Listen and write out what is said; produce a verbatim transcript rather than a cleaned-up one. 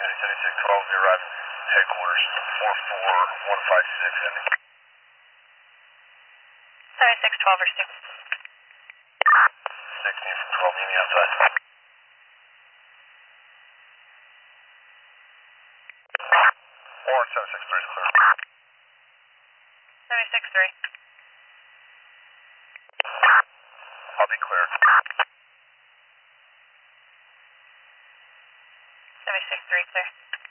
seventy-six twelve, we arrive headquarters, four four one five six, ending. seventy-six twelve or six. sixteen from twelve, meet me outside. Warren, seventy-six three is clear. seventy-six three. I'll be clear. seventy-six three, clear.